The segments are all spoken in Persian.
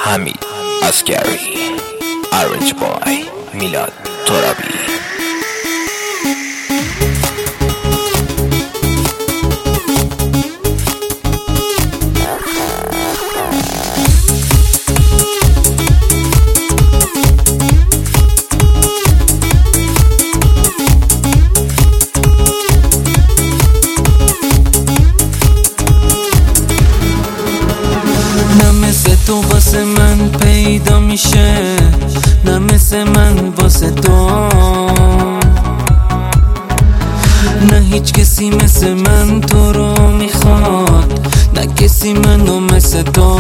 حمید عسکری، Orange Boy، میلاد ترابی. نه مثل تو واسه من پیدا میشه، نه مثل من واسه تو، نه هیچ کسی مثل من تو رو میخواد، نه کسی منو مثل تو،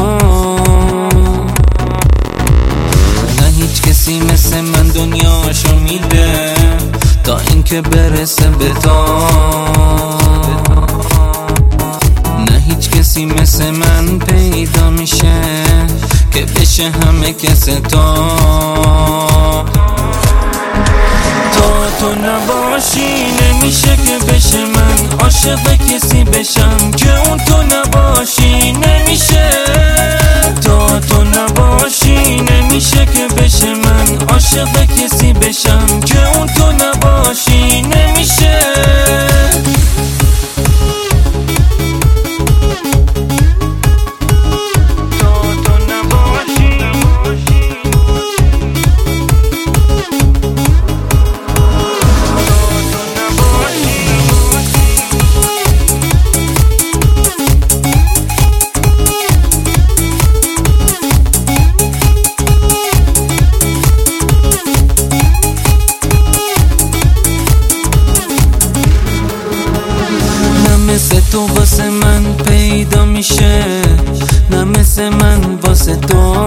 نه هیچ کسی مثل من دنیاشو میده تا اینکه برسه به تو، نه هیچ کسی مثل من پیدا میشه که بشه همه کس تو. تو نباشی نمیشه که بشه من عاشق کسی بشم که اون تو نباشی نمیشه. تو نباشی نمیشه که بشه من عاشق کسی بشم که اون تو نباشی نمیشه. مثل تو واسه من پیدا میشه، نه مثل من واسه تو،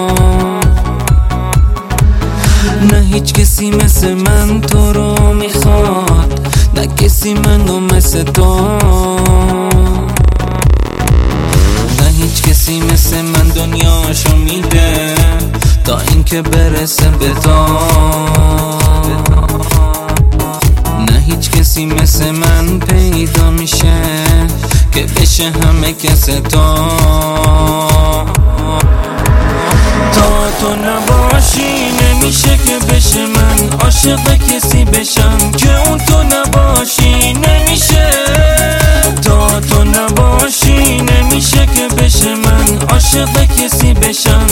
نه هیچ کسی مثل من تو رو میخواد، نه کسی منو مثل تو، نه هیچ کسی مثل من دنیاشو میده تا اینکه برسه به تو، نه هیچ کسی مثل من پیدا میشه که بشه همه کس تو. تو نباشی نمیشه که بشه من عاشق کسی بشم که اون تو نباشی نمیشه. تو نباشی نمیشه که بشه من عاشق کسی بشم